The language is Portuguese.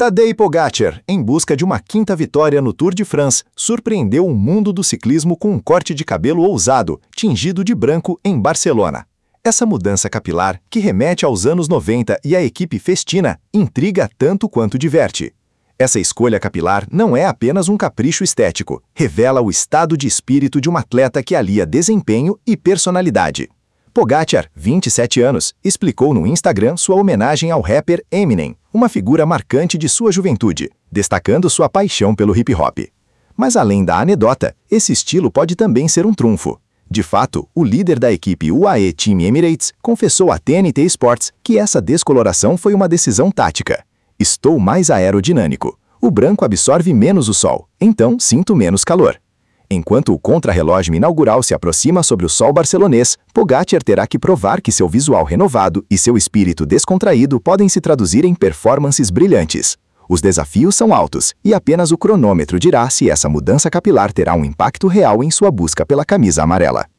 Tadej Pogačar, em busca de uma quinta vitória no Tour de France, surpreendeu o mundo do ciclismo com um corte de cabelo ousado, tingido de branco em Barcelona. Essa mudança capilar, que remete aos anos 90 e à equipe Festina, intriga tanto quanto diverte. Essa escolha capilar não é apenas um capricho estético, revela o estado de espírito de um atleta que alia desempenho e personalidade. Pogačar, 27 anos, explicou no Instagram sua homenagem ao rapper Eminem, uma figura marcante de sua juventude, destacando sua paixão pelo hip-hop. Mas além da anedota, esse estilo pode também ser um trunfo. De fato, o líder da equipe UAE Team Emirates confessou à TNT Sports que essa descoloração foi uma decisão tática. Estou mais aerodinâmico. O branco absorve menos o sol, então sinto menos calor. Enquanto o contrarrelógio inaugural se aproxima sobre o sol barcelonês, Pogačar terá que provar que seu visual renovado e seu espírito descontraído podem se traduzir em performances brilhantes. Os desafios são altos, e apenas o cronômetro dirá se essa mudança capilar terá um impacto real em sua busca pela camisa amarela.